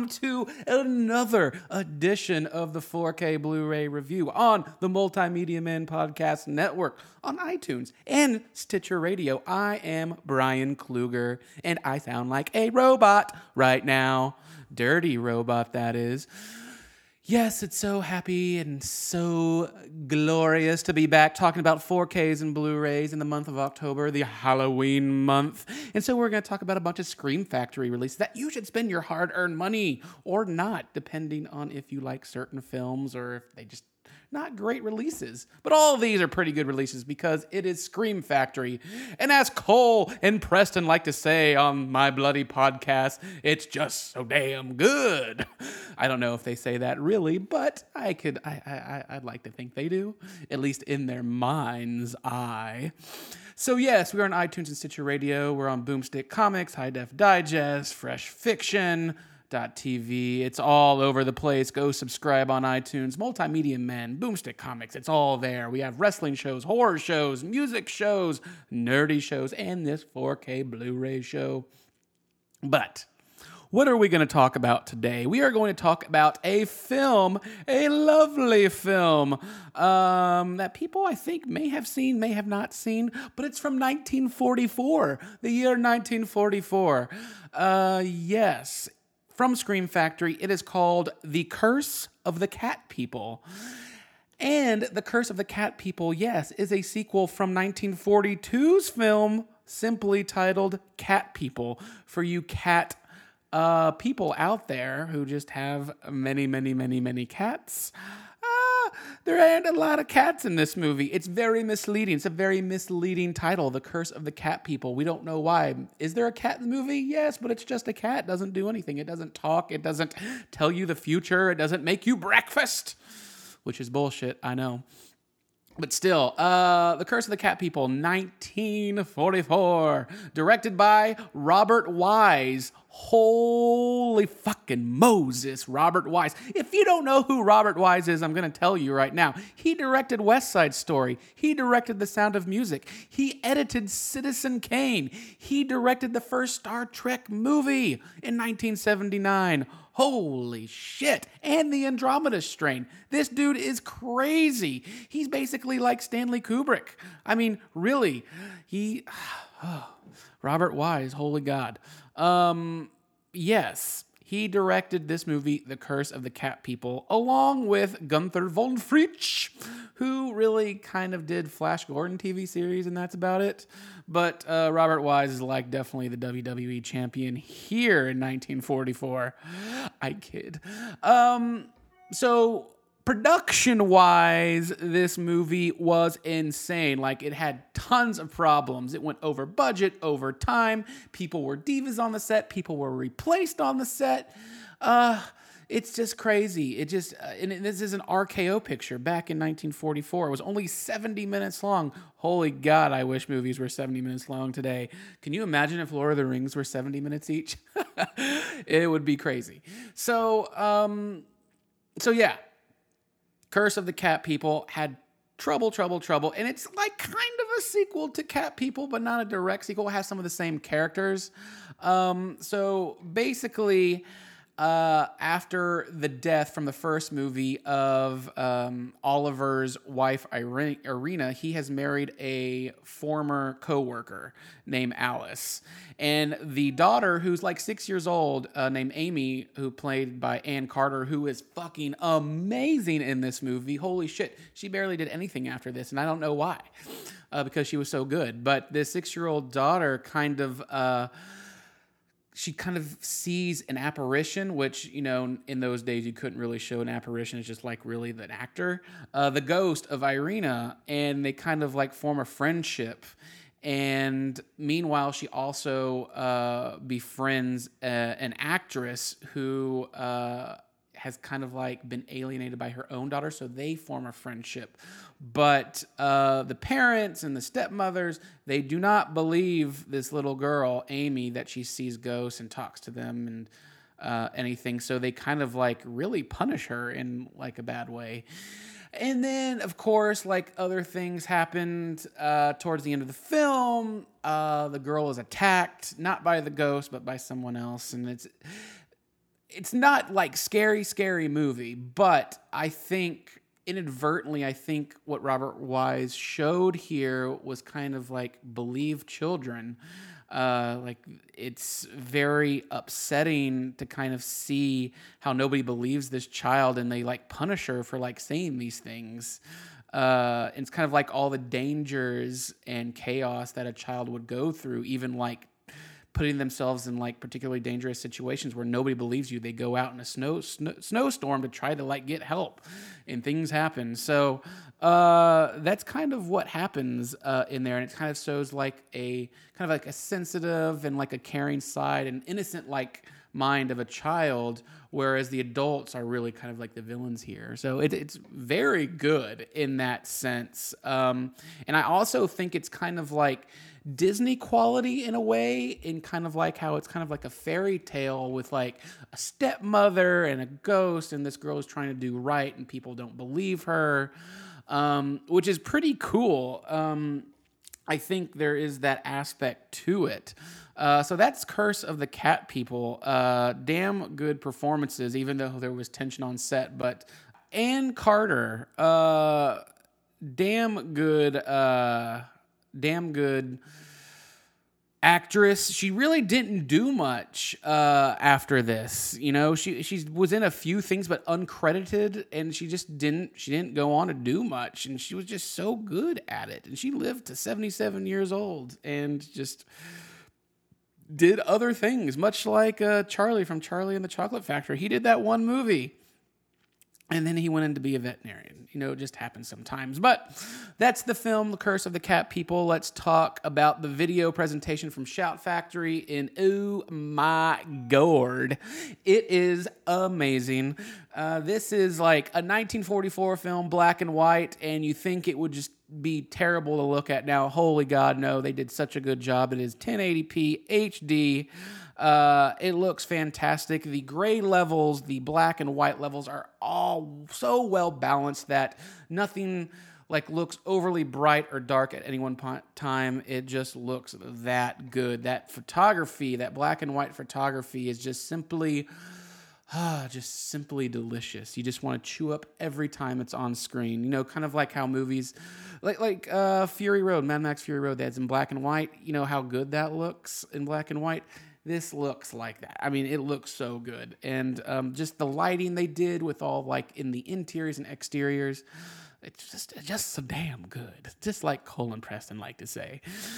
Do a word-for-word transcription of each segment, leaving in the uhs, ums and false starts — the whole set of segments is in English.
welcome to another edition of the four K Blu-ray review on the Multimedia Men Podcast Network on iTunes and Stitcher Radio. I am Brian Kluger, and I sound like a robot right now. Dirty robot, that is. Yes, it's so happy and so glorious to be back talking about four Ks and Blu-rays in the month of October, the Halloween month. And so we're going to talk about a bunch of Scream Factory releases that you should spend your hard-earned money or not, depending on if you like certain films or if they just not great releases. But all of these are pretty good releases because it is Scream Factory. And as Cole and Preston like to say on my bloody podcast, it's just so damn good. I don't know if they say that really, but I could, I, I, I'd like to think they do, at least in their mind's eye. So yes, we're on iTunes and Stitcher Radio. We're on Boomstick Comics, High Def Digest, Fresh Fiction, T V. It's all over the place. Go subscribe on iTunes. Multimedia Men, Boomstick Comics. It's all there. We have wrestling shows, horror shows, music shows, nerdy shows, and this four K Blu-ray show. But what are we going to talk about today? We are going to talk about a film, a lovely film, um, that people, I think, may have seen, may have not seen, but it's from nineteen forty-four, the year nineteen forty-four. Uh, yes. From Scream Factory, it is called The Curse of the Cat People. And The Curse of the Cat People, yes, is a sequel from nineteen forty-two's film simply titled Cat People, for you cat uh, people out there who just have many, many, many, many cats. Uh, there aren't a lot of cats in this movie. It's very misleading. It's a very misleading title, The Curse of the Cat People. We don't know why. Is there a cat in the movie? Yes, but it's just a cat. It doesn't do anything. It doesn't talk. It doesn't tell you the future. It doesn't make you breakfast, which is bullshit, I know. But still, uh, The Curse of the Cat People, nineteen forty-four, directed by Robert Wise. Holy fucking Moses, Robert Wise. If you don't know who Robert Wise is, I'm going to tell you right now. He directed West Side Story. He directed The Sound of Music. He edited Citizen Kane. He directed the first Star Trek movie in nineteen seventy-nine. Holy shit. And the Andromeda Strain. This dude is crazy. He's basically like Stanley Kubrick. I mean, really. He... Oh, Robert Wise, holy God. Um, yes, he directed this movie, The Curse of the Cat People, along with Gunther von Fritsch, who really kind of did Flash Gordon T V series, and that's about it. But uh, Robert Wise is like definitely the W W E champion here in nineteen forty-four. I kid. Um, so... Production-wise, this movie was insane. Like, it had tons of problems. It went over budget, over time. People were divas on the set. People were replaced on the set. Uh, it's just crazy. It just, uh, and this is an R K O picture back in nineteen forty-four. It was only seventy minutes long. Holy God, I wish movies were seventy minutes long today. Can you imagine if Lord of the Rings were seventy minutes each? It would be crazy. So, um, so yeah. Curse of the Cat People had trouble, trouble, trouble. And it's like kind of a sequel to Cat People, but not a direct sequel. It has some of the same characters. Um, so basically, uh, after the death from the first movie of um, Oliver's wife, Irina, he has married a former co-worker named Alice. And the daughter, who's like six years old, uh, named Amy, who played by Ann Carter, who is fucking amazing in this movie. Holy shit. She barely did anything after this, and I don't know why, uh, because she was so good. But this six-year-old daughter kind of... Uh, she kind of sees an apparition, which, you know, in those days you couldn't really show an apparition. It's just like really the actor, uh, the ghost of Irina, and they kind of like form a friendship. And meanwhile, she also uh, befriends uh, an actress who uh, has kind of like been alienated by her own daughter, so they form a friendship. But uh, the parents and the stepmothers, they do not believe this little girl, Amy, that she sees ghosts and talks to them and uh, anything. So they kind of like really punish her in like a bad way. And then, of course, like other things happened uh, towards the end of the film. Uh, the girl is attacked, not by the ghost, but by someone else. And it's... it's not like scary, scary movie, but I think inadvertently, I think what Robert Wise showed here was kind of like believe children. Uh, like it's very upsetting to kind of see how nobody believes this child and they like punish her for like saying these things. Uh, it's kind of like all the dangers and chaos that a child would go through, even like putting themselves in like particularly dangerous situations where nobody believes you. They go out in a snow, snow snowstorm to try to like get help, and things happen. So uh, that's kind of what happens uh, in there, and it kind of shows like a kind of like a sensitive and like a caring side, and innocent like mind of a child, whereas the adults are really kind of like the villains here. So it, it's very good in that sense, um, and I also think it's kind of like Disney quality in a way, in kind of like how it's kind of like a fairy tale with like a stepmother and a ghost, and this girl is trying to do right and people don't believe her, um, which is pretty cool. Um, I think there is that aspect to it. Uh, so that's Curse of the Cat People. Uh, damn good performances, even though there was tension on set. But Ann Carter, uh, damn good... Uh, damn good actress. She really didn't do much uh, after this. You know, she she was in a few things, but uncredited, and she just didn't she didn't go on to do much. And she was just so good at it. And she lived to seventy-seven years old and just did other things, much like uh, Charlie from Charlie and the Chocolate Factory. He did that one movie, and then he went in to be a veterinarian. You know, it just happens sometimes. But that's the film, The Curse of the Cat People. Let's talk about the video presentation from Shout Factory. And oh my God, it is amazing. Uh, this is like a nineteen forty-four film, black and white, and you think it would just be terrible to look at now. Holy God, no, they did such a good job. It is ten eighty p H D. Uh, it looks fantastic. The gray levels, the black and white levels are all so well balanced that nothing like looks overly bright or dark at any one time. It just looks that good. That photography, that black and white photography is just simply, ah, just simply delicious. You just want to chew up every time it's on screen. You know, kind of like how movies, like like uh, Fury Road, Mad Max Fury Road, that's in black and white. You know how good that looks in black and white? This looks like that. I mean, it looks so good. And um, just the lighting they did with all like in the interiors and exteriors, it's just just so damn good. Just like Colin Preston like to say.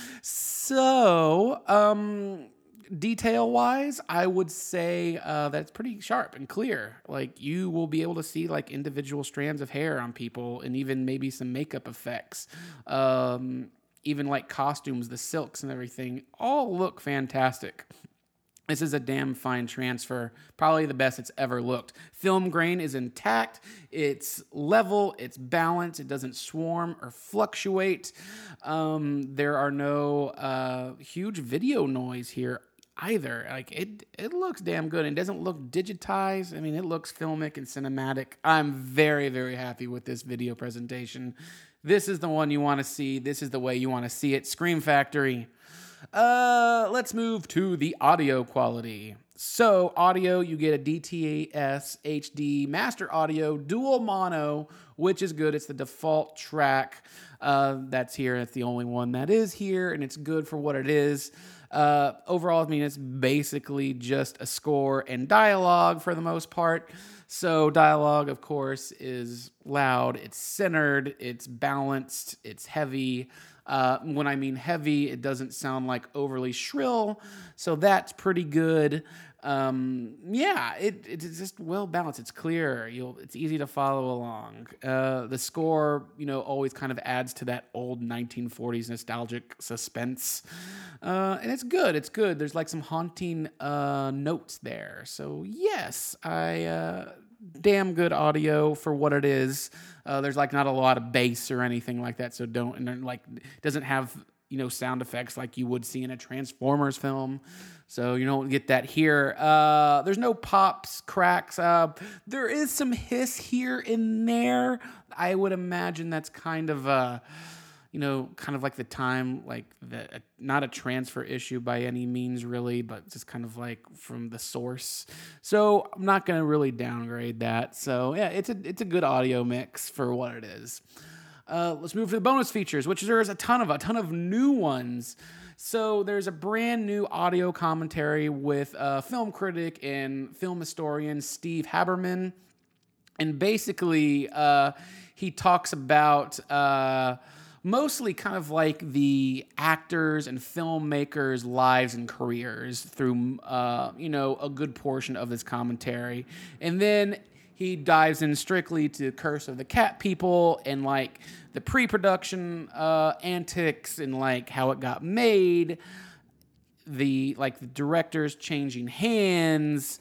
So, um, detail-wise, I would say uh, that it's pretty sharp and clear. Like, you will be able to see like individual strands of hair on people, and even maybe some makeup effects. Um, even like costumes, the silks and everything, all look fantastic. This is a damn fine transfer, probably the best it's ever looked. Film grain is intact, it's level, it's balanced, it doesn't swarm or fluctuate. Um, there are no uh, huge video noise here either. Like it, it looks damn good. It doesn't look digitized. I mean, it looks filmic and cinematic. I'm very, very happy with this video presentation. This is the one you want to see. This is the way you want to see it. Scream Factory. Uh, let's move to the audio quality. So, audio, you get a D T S H D Master Audio Dual Mono, which is good. It's the default track uh, that's here. It's the only one that is here, and it's good for what it is. Uh, overall, I mean, it's basically just a score and dialogue for the most part. So dialogue, of course, is loud, it's centered, it's balanced, it's heavy. Uh, when I mean heavy, it doesn't sound like overly shrill, so that's pretty good. Um, yeah, it, it's just well balanced. It's clear. You'll, it's easy to follow along. Uh, the score, you know, always kind of adds to that old nineteen forties nostalgic suspense, uh, and it's good. It's good. There's like some haunting uh, notes there. So yes, I. Uh, damn good audio for what it is. Uh, there's like not a lot of bass or anything like that, so don't, and then like doesn't have, you know, sound effects like you would see in a Transformers film. So you don't get that here. Uh, there's no pops, cracks. Uh, there is some hiss here and there. I would imagine that's kind of uh you know, kind of like the time, like the, not a transfer issue by any means really, but just kind of like from the source. So I'm not going to really downgrade that. So yeah, it's a, it's a good audio mix for what it is. Uh, let's move to the bonus features, which there's a ton of, a ton of new ones. So there's a brand new audio commentary with uh, film critic and film historian Steve Haberman. And basically, uh, he talks about uh, mostly kind of like the actors and filmmakers' lives and careers through, uh, you know, a good portion of this commentary. And then he dives in strictly to Curse of the Cat People and like the pre-production uh, antics and like how it got made, the like the directors changing hands,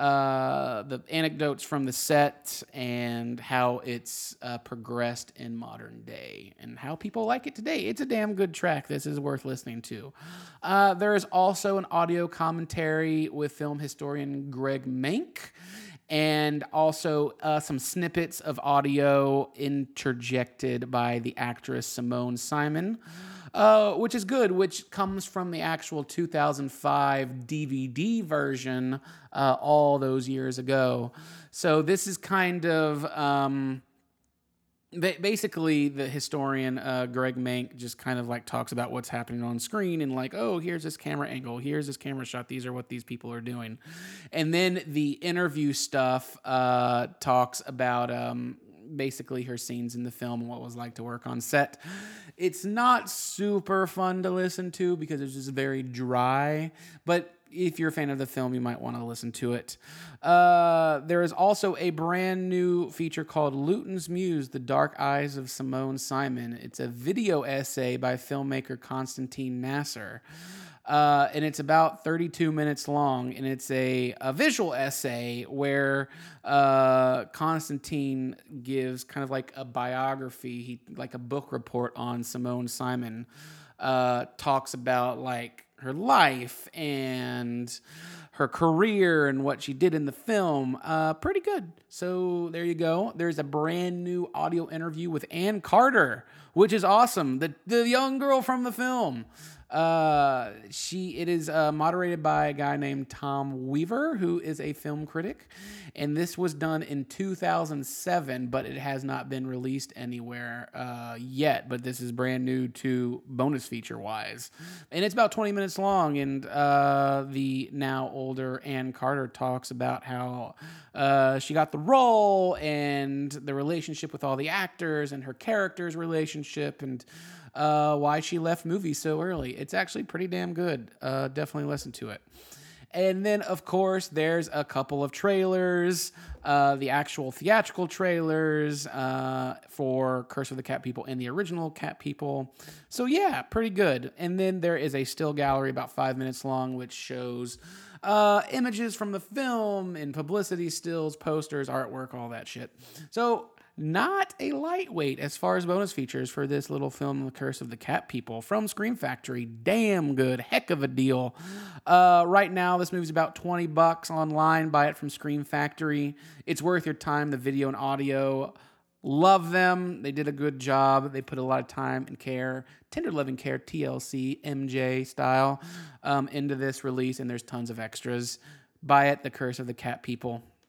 uh, the anecdotes from the set, and how it's uh, progressed in modern day and how people like it today. It's a damn good track. This is worth listening to. Uh, there is also an audio commentary with film historian Greg Mank. And also uh, some snippets of audio interjected by the actress Simone Simon, uh, which is good, which comes from the actual two thousand five D V D version uh, all those years ago. So this is kind of... Um, Basically, the historian uh, Greg Mank just kind of like talks about what's happening on screen and like, oh, here's this camera angle, here's this camera shot, these are what these people are doing. And then the interview stuff uh, talks about um, basically her scenes in the film and what it was like to work on set. It's not super fun to listen to because it's just very dry, but if you're a fan of the film, you might want to listen to it. Uh, there is also a brand new feature called Luton's Muse, The Dark Eyes of Simone Simon. It's a video essay by filmmaker Constantine Nasser. Uh, and it's about thirty-two minutes long, and it's a, a visual essay where uh, Constantine gives kind of like a biography, he, like a book report on Simone Simon, uh, talks about like her life and her career and what she did in the film. Uh, pretty good. So there you go. There's a brand new audio interview with Ann Carter, which is awesome. The the young girl from the film. Uh, she it is uh, moderated by a guy named Tom Weaver, who is a film critic, and this was done in two thousand seven, but it has not been released anywhere uh, yet. But this is brand new to bonus feature wise, and it's about twenty minutes long. And uh, the now older Ann Carter talks about how uh, she got the role and the relationship with all the actors and her character's relationship and Uh, why she left movies so early. It's actually pretty damn good. Uh, definitely listen to it. And then, of course, there's a couple of trailers, uh, the actual theatrical trailers uh, for Curse of the Cat People and the original Cat People. So, yeah, pretty good. And then there is a still gallery about five minutes long, which shows uh, images from the film and publicity stills, posters, artwork, all that shit. So, not a lightweight as far as bonus features for this little film, The Curse of the Cat People, from Scream Factory. Damn good. Heck of a deal. Uh, right now, this movie's about twenty bucks online. Buy it from Scream Factory. It's worth your time. The video and audio, love them. They did a good job. They put a lot of time and care, tender loving care, T L C, M J style, um, into this release, and there's tons of extras. Buy it, The Curse of the Cat People.